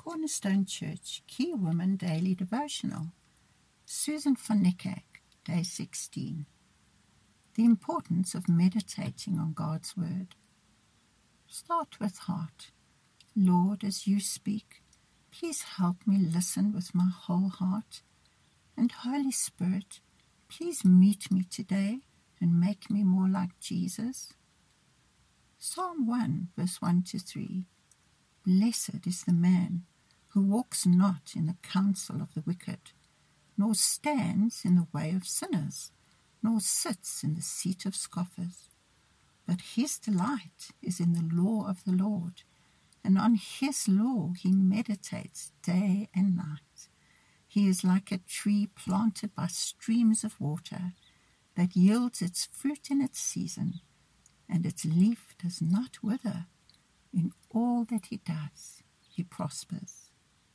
Cornerstone Church Key Woman Daily Devotional. Susan van Niekerk, Day 16. The importance of meditating on God's Word. Start with heart. Lord, as you speak, please help me listen with my whole heart. And Holy Spirit, please meet me today and make me more like Jesus. Psalm 1, verse 1-3. Blessed is the man who walks not in the counsel of the wicked, nor stands in the way of sinners, nor sits in the seat of scoffers. But his delight is in the law of the Lord, and on his law he meditates day and night. He is like a tree planted by streams of water that yields its fruit in its season, and its leaf does not wither. In all that he does, he prospers.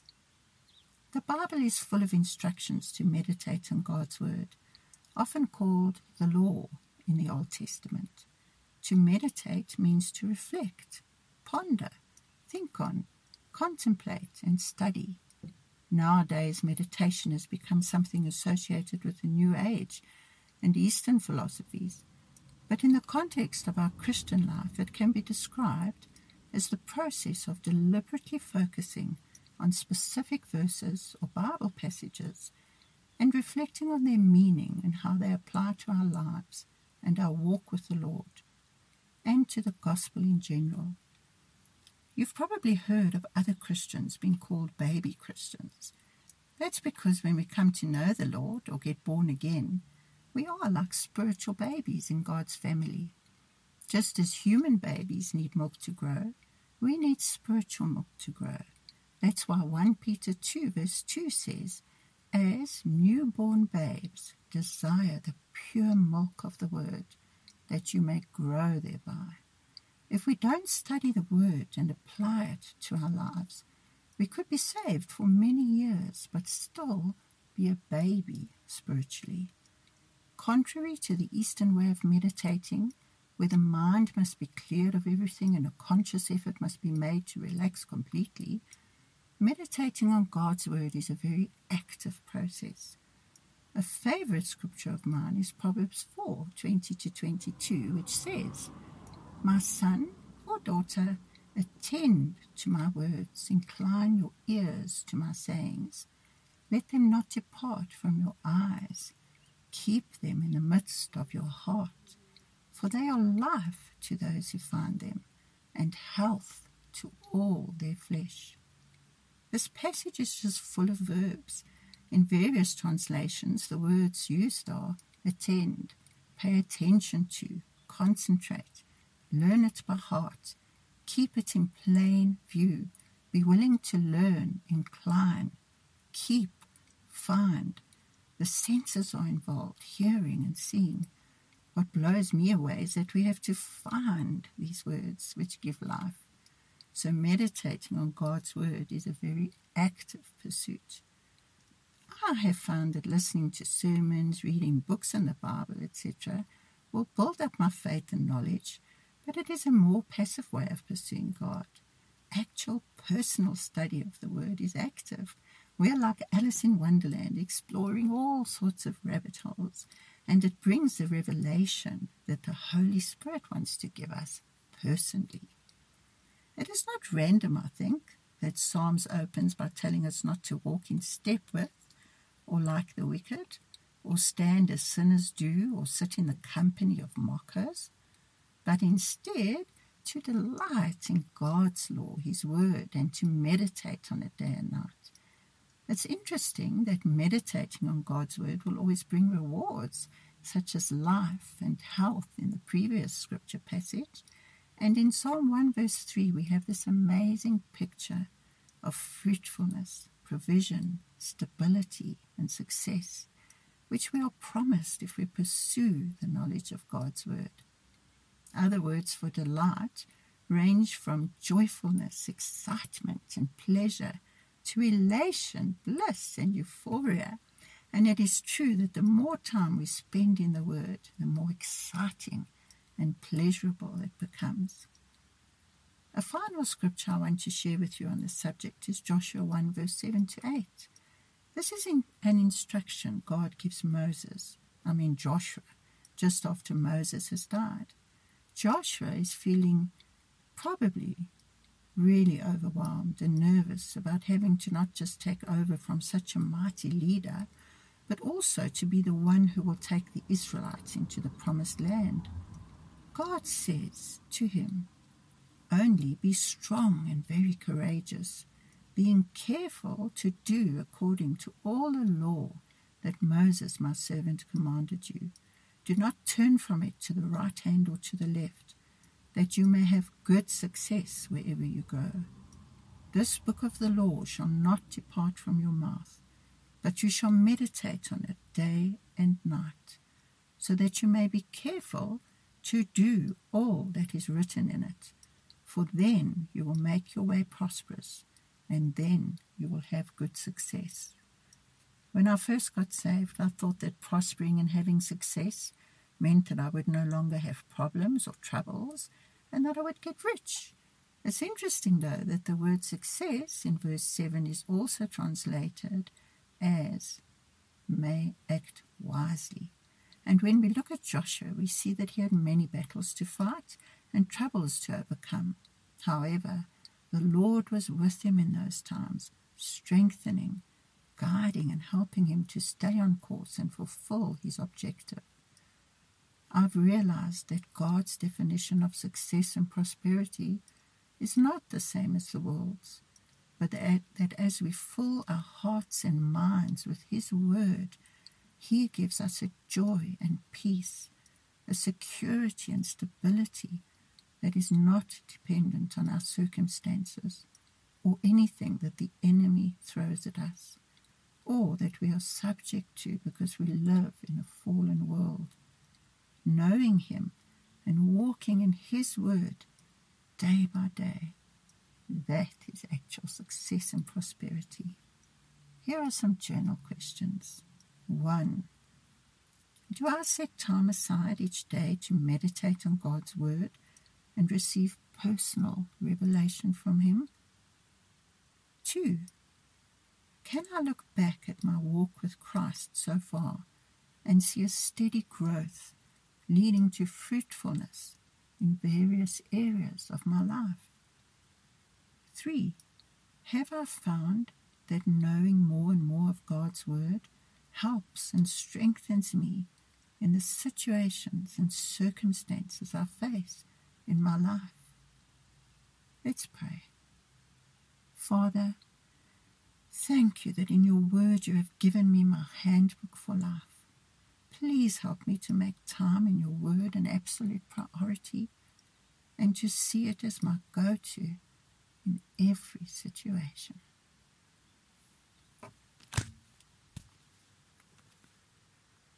The Bible is full of instructions to meditate on God's Word, often called the law in the Old Testament. To meditate means to reflect, ponder, think on, contemplate, and study. Nowadays, meditation has become something associated with the New Age and Eastern philosophies, but in the context of our Christian life, it can be described as the process of deliberately focusing on specific verses or Bible passages and reflecting on their meaning and how they apply to our lives and our walk with the Lord and to the gospel in general. You've probably heard of other Christians being called baby Christians. That's because when we come to know the Lord or get born again, we are like spiritual babies in God's family. Just as human babies need milk to grow, we need spiritual milk to grow. That's why 1 Peter 2 verse 2 says, as newborn babes desire the pure milk of the word, that you may grow thereby. If we don't study the word and apply it to our lives, we could be saved for many years, but still be a baby spiritually. Contrary to the Eastern way of meditating, where the mind must be cleared of everything and a conscious effort must be made to relax completely, meditating on God's Word is a very active process. A favorite scripture of mine is Proverbs 4, 20-22, which says, my son or daughter, attend to my words, incline your ears to my sayings. Let them not depart from your eyes. Keep them in the midst of your heart, for they are life to those who find them, and health to all their flesh. This passage is just full of verbs. In various translations, the words used are attend, pay attention to, concentrate, learn it by heart, keep it in plain view, be willing to learn, incline, keep, find. The senses are involved, hearing and seeing. What blows me away is that we have to find these words which give life. So meditating on God's Word is a very active pursuit. I have found that listening to sermons, reading books in the Bible, etc., will build up my faith and knowledge, but it is a more passive way of pursuing God. Actual personal study of the Word is active. We're like Alice in Wonderland, exploring all sorts of rabbit holes, and it brings the revelation that the Holy Spirit wants to give us personally. It is not random, I think, that Psalms opens by telling us not to walk in step with, or like the wicked, or stand as sinners do, or sit in the company of mockers, but instead to delight in God's law, His Word, and to meditate on it day and night. It's interesting that meditating on God's Word will always bring rewards, such as life and health in the previous scripture passage. And in Psalm 1 verse 3, we have this amazing picture of fruitfulness, provision, stability, and success, which we are promised if we pursue the knowledge of God's Word. Other words for delight range from joyfulness, excitement, and pleasure to elation, bliss, and euphoria. And it is true that the more time we spend in the Word, the more exciting and pleasurable it becomes. A final scripture I want to share with you on this subject is Joshua 1 verse 7 to 8. This is an instruction God gives Joshua, just after Moses has died. Joshua is feeling probably really overwhelmed and nervous about having to not just take over from such a mighty leader, but also to be the one who will take the Israelites into the promised land. God says to him, "Only be strong and very courageous, being careful to do according to all the law that Moses my servant commanded you. Do not turn from it to the right hand or to the left, that you may have good success wherever you go. This book of the law shall not depart from your mouth, but you shall meditate on it day and night, so that you may be careful to do all that is written in it. For then you will make your way prosperous, and then you will have good success." When I first got saved, I thought that prospering and having success meant that I would no longer have problems or troubles, and that I would get rich. It's interesting, though, that the word success in verse 7 is also translated as "may act wisely." And when we look at Joshua, we see that he had many battles to fight and troubles to overcome. However, the Lord was with him in those times, strengthening, guiding, and helping him to stay on course and fulfill his objective. I've realized that God's definition of success and prosperity is not the same as the world's, but that as we fill our hearts and minds with His Word, He gives us a joy and peace, a security and stability that is not dependent on our circumstances or anything that the enemy throws at us, or that we are subject to because we live in a fallen world. Knowing Him and walking in His Word day by day, that is actual success and prosperity. Here are some journal questions. 1. Do I set time aside each day to meditate on God's Word and receive personal revelation from Him? 2. Can I look back at my walk with Christ so far and see a steady growth leading to fruitfulness in various areas of my life? 3. Have I found that knowing more and more of God's Word helps and strengthens me in the situations and circumstances I face in my life? Let's pray. Father, thank you that in your Word you have given me my handbook for life. Please help me to make time in your Word an absolute priority and to see it as my go-to in every situation.